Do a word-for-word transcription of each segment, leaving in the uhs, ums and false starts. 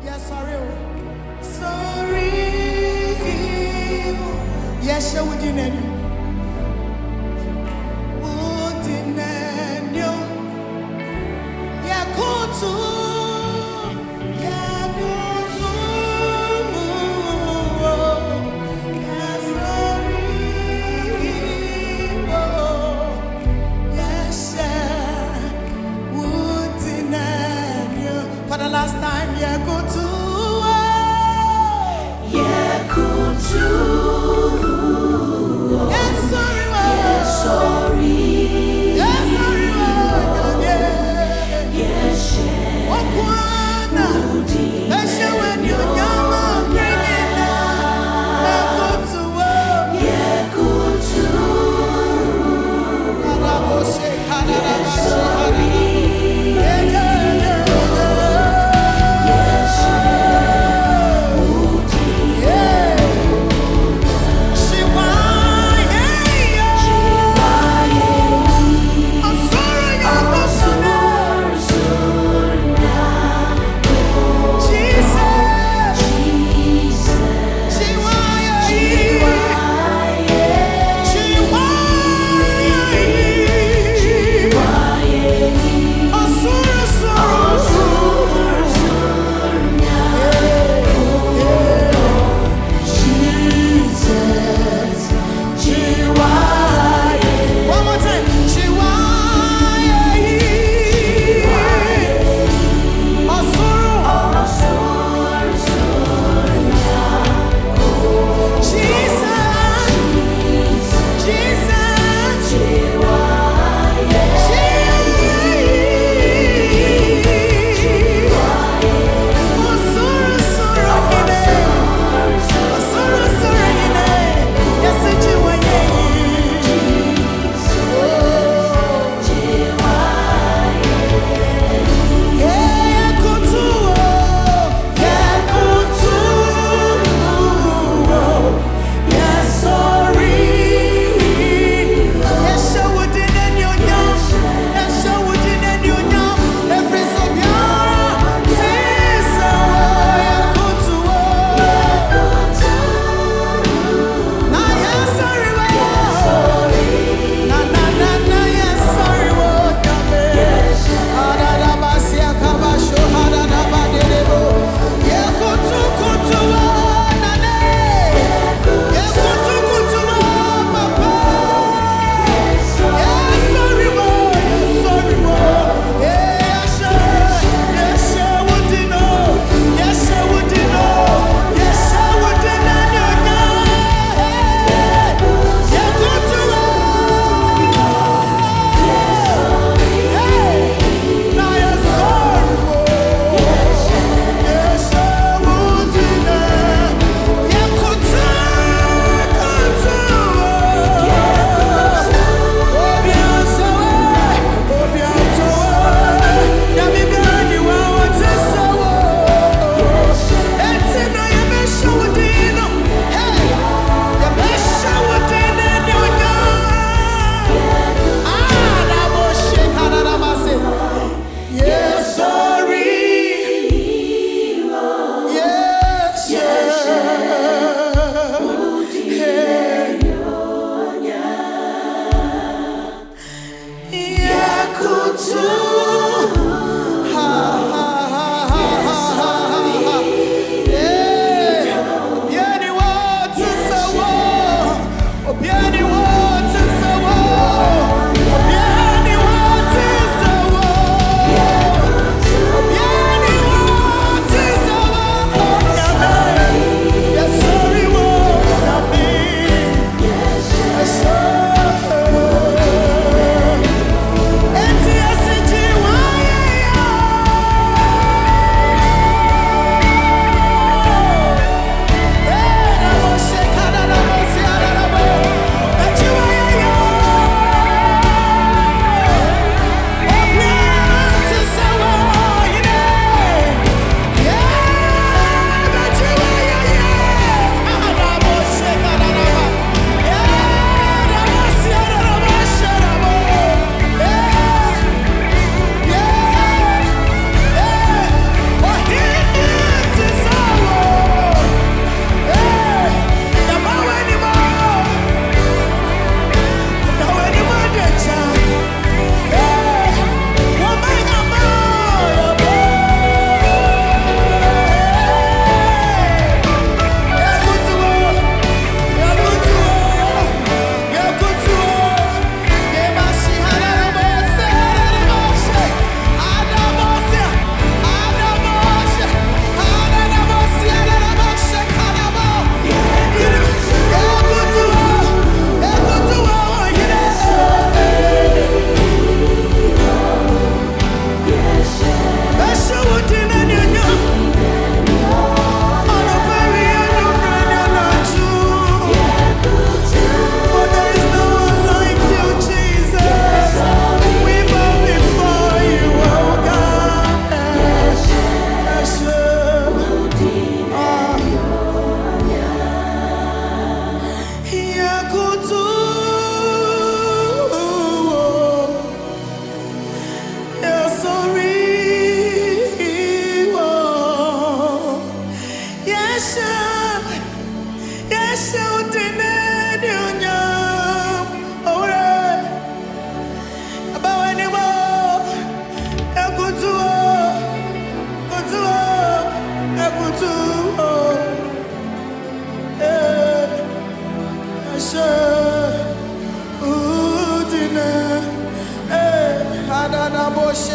Yes, sorry. Sorry. Yes, you would in any. Would in any. Yeah, go to. Yeah, go to. Yeah, sorry. Oh, yes, yeah. Would in any. For the last time, yeah, go to. Yes, sorry, yes, sorry. Yes, sorry, yeah. Yes, yeah. Okwana. Yes, when you nyama bring it down. Yeah, go to work. Yeah, go to. Karaboshe, karaboshe, sorry. Yeah, yeah, yeah. Yes, yeah. She why, hey, I'm sorry, I'm sorry. She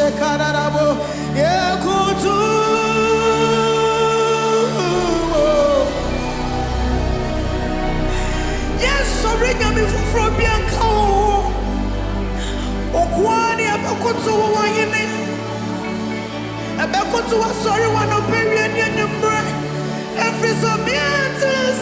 Kararabo, Yakutu. Yes, sorry, I'm from Bianco. Okwani, Abakutu, Wayne. Abakutu, sorry, one of Perian and Number. Every Somiatus.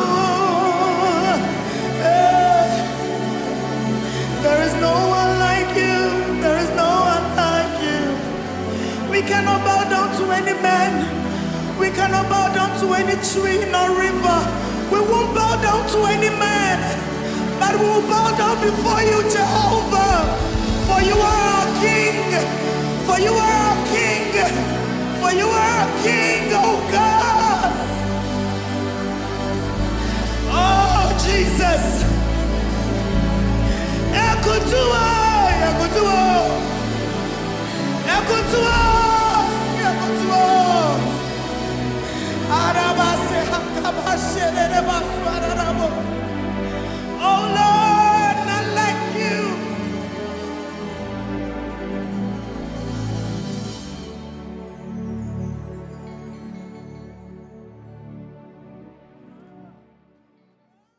There is no one like you. There is no one like you. We cannot bow down to any man. We cannot bow down to any tree nor river. We won't bow down to any man. But we will bow down before you, Jehovah. For you are our King. For you are our King. For you are our King, oh God. Oh, Jesus. Yakutua, Yakutua, Yakutua.